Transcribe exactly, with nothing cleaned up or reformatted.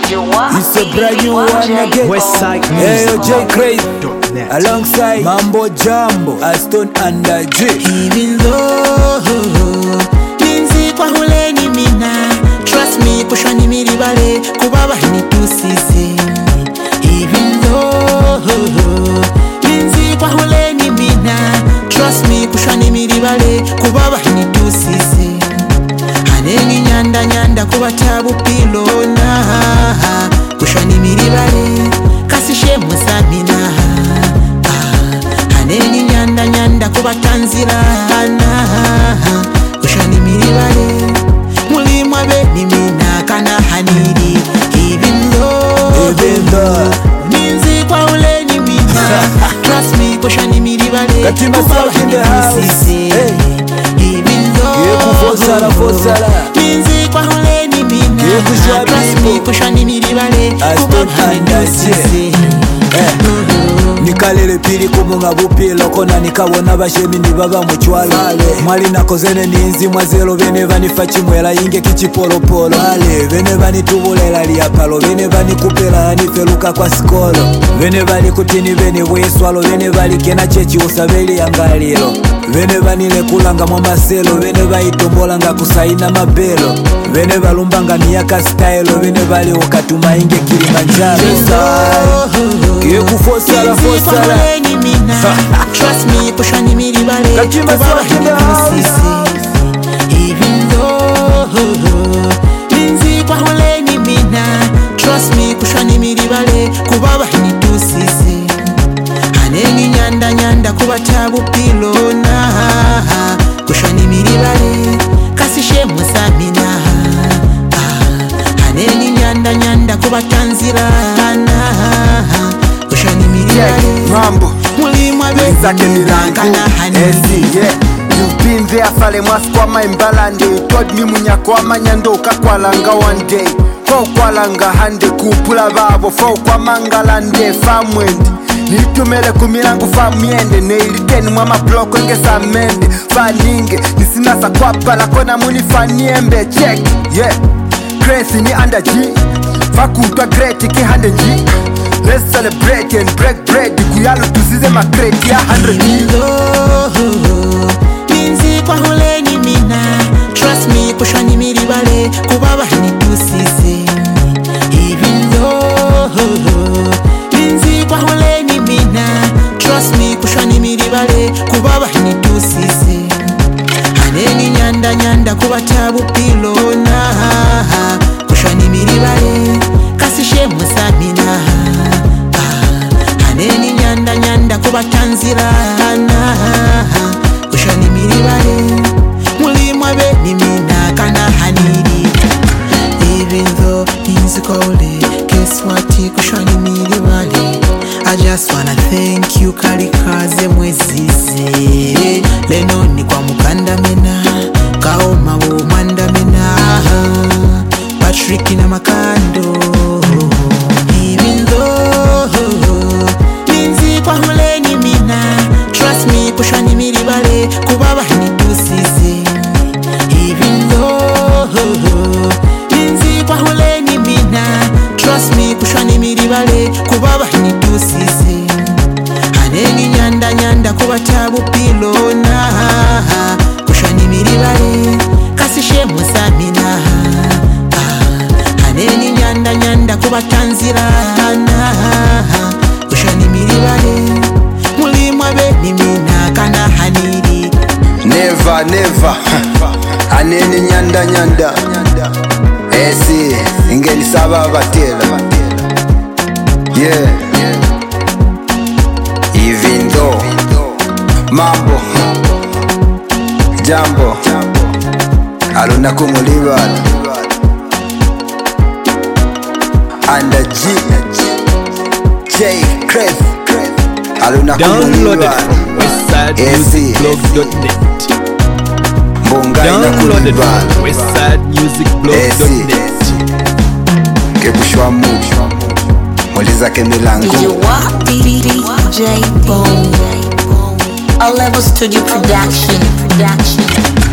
It's a brand new one again. Westside Hey, yo, J Crazy Music. alongside Mambo Jambo, Aston and G. Even though Minzi kwa huleni mina, trust me kushani miribale kubaba ni tusizi. Even though Minzi kwa huleni mina, trust me kushani miribale kubaba ni tusizi. Haneni nyanda nyanda kubatabu pilona, kushani miribale kasishe musamina. Haneni nyanda nyanda kubatanzirana, kushani miribale mulimwa beni mina kana haniri. Even though Even though Minzi kwa uleni mina, trust me kushani miribale Katima South in the house. Hey. Even though Ye kufosala fosala Minzi kwa uleni mina, Ye kushwa trust me people. kushani miribale Aston and G. Nikalele pili kumunga bupilo kona nikabona bashemi nibaba muchwalo mwali nakozene ninzi mwazelo bene banifa chimwela inge kichipolopolo ale bene bani tubulela liyapalo bene bani kupela anifeluka kwa skolo bene bali kutini bene bweswalo bene bali kena chechi usabeli yangalilo bene bani lekulanga mwa maselo bene baitombola nga kusaina mabelo bene balumbanga miyaka style bene bali ukatuma inge Kilimanjaro kiye kufosala fosala trust me kushani miribale Katima South in the house. Even though Minzi kwa huleni mina, trust me kushani miribale kubaba ni tusizi. Haneni nyanda nyanda kubatabu pilona, kushani miribale kasishe musamina. Haneni nyanda nyanda kubatanzirana, kushani miribale Mambo mulimwa Zake beni milango kana haniri. Esi, yeah. You've been there fale mwasikwama imbalande. You told me munyako amanyando ukakwalanga one day. Fau kwalanga hande kupula babo. Fau kwa mangalande famwendi. Nitumele kumilangu famyende. Neiliteni mwama bloko nge samende. Faninge nisinasa kwa pala kona muni faniembe. Check, yeah. Crazy ni under G. Fakutwa great ki hande G. Let's celebrate and break bread. Kuyalo tusize makreti ya hundred. Even though Minzi kwa huleni mina, trust me kushani miribale kubaba ni tusizi. Even though Minzi kwa huleni mina, trust me kushani miribale kubaba ni tusizi. Haneni nyanda nyanda kubatabu pilona, kushani miribale kasishe musamina. Haneni nyanda nyanda kubatanzirana, kushani miribale mulimwa beni mina kana haniri. Even though Minzi kwa ule keswati kushani miribale, I just wanna thank you kalikaze mwezize. Leno ni kwa mukanda mena, kaoma wo manda mena, Patrick na makando. Even though Minzi kwa huleni mina, trust me kushani miribale kubaba ni tusizi. Even though Minzi kwa huleni mina, trust me kushani miribale kubaba ni tusizi. Haneni nyanda nyanda kubatabu pilona, kushani miribale kasishe musamina. Haneni nyanda nyanda kubatanzirana, kushani miribale mulimwa beni mina kana haniri. Never, never. Aneni nyanda nyanda. Esi, ingeni saba batela. Yeah. Even though Mambo Jambo Aluna kumulibala Under G J Crazy Aluna Download it kumulibala from westside music blog dot net. Mbonga ina Download it kulibala from westside music blog dot net. Kebushwa mu Muliza ke milango D J Bone. All Level Studio Production. Production.